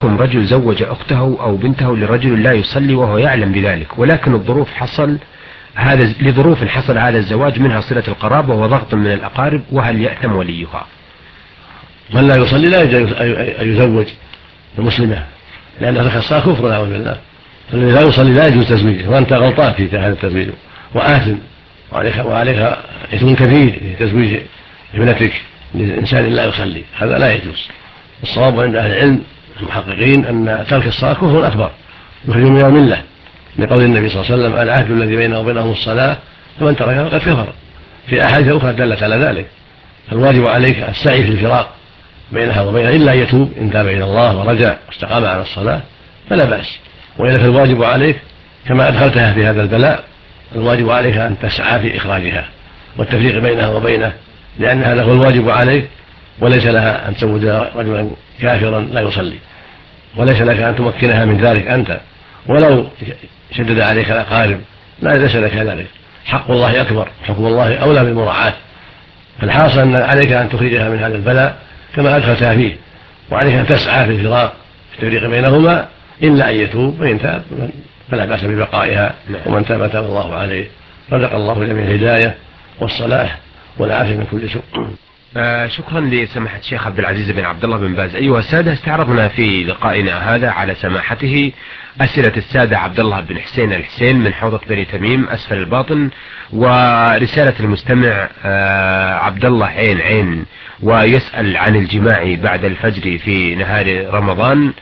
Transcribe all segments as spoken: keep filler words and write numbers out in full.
رجل زوج أخته أو بنته لرجل لا يصلي وهو يعلم بذلك، ولكن الظروف حصل هذا لظروف حصل هذا الزواج، منها صلة القرابة وضغط من الأقارب، وهل يأثم وليها؟ من لا يصلي لا يجوز أن يزوج المسلمة، لأن ترك الصلاة كفر نعوذ بالله. الذي لا يصلي لا يجوز تزويجه، وأنت غلطان في هذا التزويج وآثم، وعليك وعليك إثم كبير في تزويج ابنتك لإنسان لا يصلي، هذا لا يجوز. الصواب عند أهل العلم المحققين أن ترك الصلاة كفر أكبر يخرج من الملة، لقول النبي صلى الله عليه وسلم: العهد الذي بينه وبينهم الصلاة فمن تركها فقد كفر. في أحاديث أخرى دلت على ذلك. الواجب عليك السعي في الفراق بينها وبينها إلا أن يتوب، إن تاب إلى الله ورجع واستقام على الصلاة فلا بأس. وإذا فالواجب عليك كما أدخلتها في هذا البلاء، الواجب عليك أن تسعى في إخراجها والتفريق بينها وبينه، لأن هذا هو الواجب عليك، وليس لها أن تزوج رجلا كافرا لا يصلي، وليس لك أن تمكنها من ذلك أنت، ولو شدد عليك الأقارب لا ليس لك ذلك. حق الله أكبر، حكم الله أولى بالمراعاة. فالحاصل أن عليك أن تخرجها من هذا البلاء كما أدخلتها فيه، وعليك أن تسعى في الفراق في التفريق بينهما إلا أن يتوب، فإن تاب فلا بأس ببقائها، ومن تاب تاب الله عليه. رزق الله جميع الهداية والصلاح والعافية من كل سوء. آه شكرا لسماحة الشيخ عبد العزيز بن عبد الله بن باز. أيها السادة، استعرضنا في لقائنا هذا على سماحته أسئلة السادة عبد الله بن حسين الحسين من حوضة بني تميم أسفل الباطن، ورسالة المستمع آه عبد الله عين عين ويسأل عن الجماع بعد الفجر في نهار رمضان،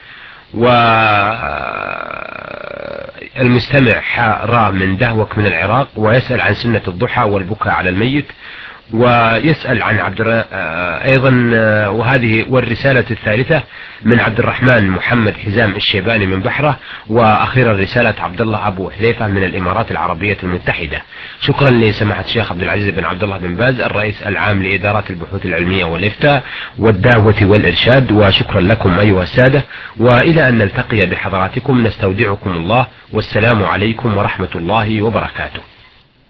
والمستمع حاء من دهوك من العراق ويسأل عن سنة الضحى والبكاء على الميت، ويسأل عن عبد أيضا، وهذه والرسالة الثالثة من عبد الرحمن محمد حزام الشيباني من بحرة، وأخيرا رسالة عبد الله أبو حذيفة من الإمارات العربية المتحدة. شكرا لسماحة الشيخ عبد العزيز بن عبد الله بن باز الرئيس العام لإدارات البحوث العلمية والإفتاء والدعوة والإرشاد، وشكرا لكم أيها السادة، وإلى أن نلتقي بحضراتكم نستودعكم الله، والسلام عليكم ورحمة الله وبركاته.